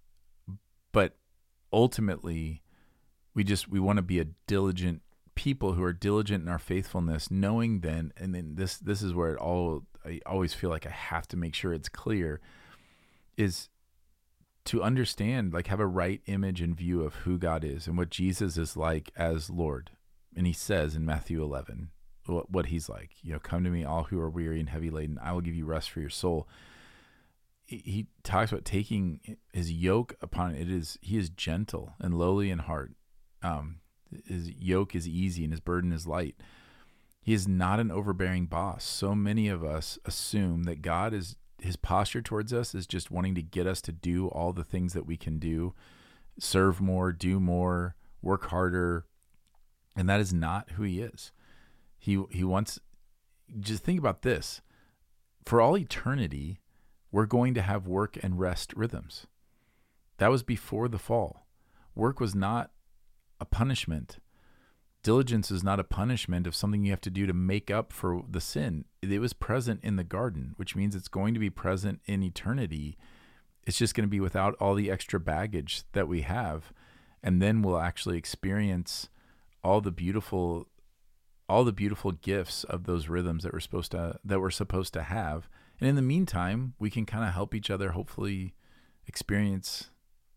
but ultimately, we just we want to be a diligent people who are diligent in our faithfulness, knowing then, and then this this is where it all I always feel like I have to make sure it's clear, is to understand, like have a right image and view of who God is and what Jesus is like as Lord. And he says in Matthew eleven, what, what he's like, you know, come to me, all who are weary and heavy laden, I will give you rest for your soul. He, he talks about taking his yoke upon it. It is, he is gentle and lowly in heart. Um, his yoke is easy and his burden is light. He is not an overbearing boss. So many of us assume that God is, his posture towards us is just wanting to get us to do all the things that we can do, serve more, do more, work harder. And that is not who he is. He he wants, just think about this. For all eternity, we're going to have work and rest rhythms. That was before the fall. Work was not a punishment. Diligence is not a punishment of something you have to do to make up for the sin. It was present in the garden, which means it's going to be present in eternity. It's just going to be without all the extra baggage that we have. And then we'll actually experience all the beautiful, all the beautiful gifts of those rhythms that we're supposed to, that we're supposed to have. And in the meantime, we can kind of help each other hopefully experience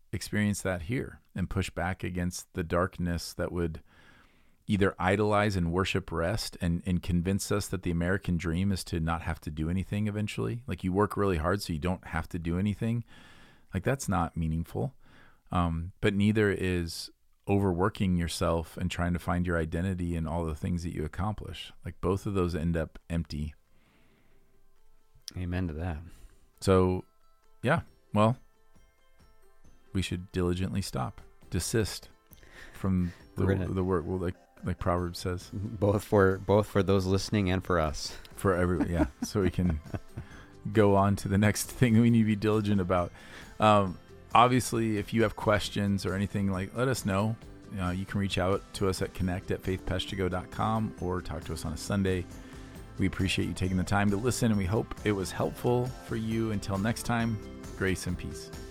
experience that here and push back against the darkness that would either idolize and worship rest and, and convince us that the American dream is to not have to do anything eventually. Like you work really hard so you don't have to do anything. Like that's not meaningful. Um, but neither is overworking yourself and trying to find your identity in all the things that you accomplish. Like both of those end up empty. Amen to that. So, yeah, well, we should diligently stop, desist from the, gonna, the work. Well, like like Proverbs says, both for both for those listening and for us. For every yeah, so we can go on to the next thing we need to be diligent about. Um, obviously, if you have questions or anything, like let us know. Uh, you can reach out to us at connect at faith peshtigo dot com or talk to us on a Sunday. We appreciate you taking the time to listen, and we hope it was helpful for you. Until next time, grace and peace.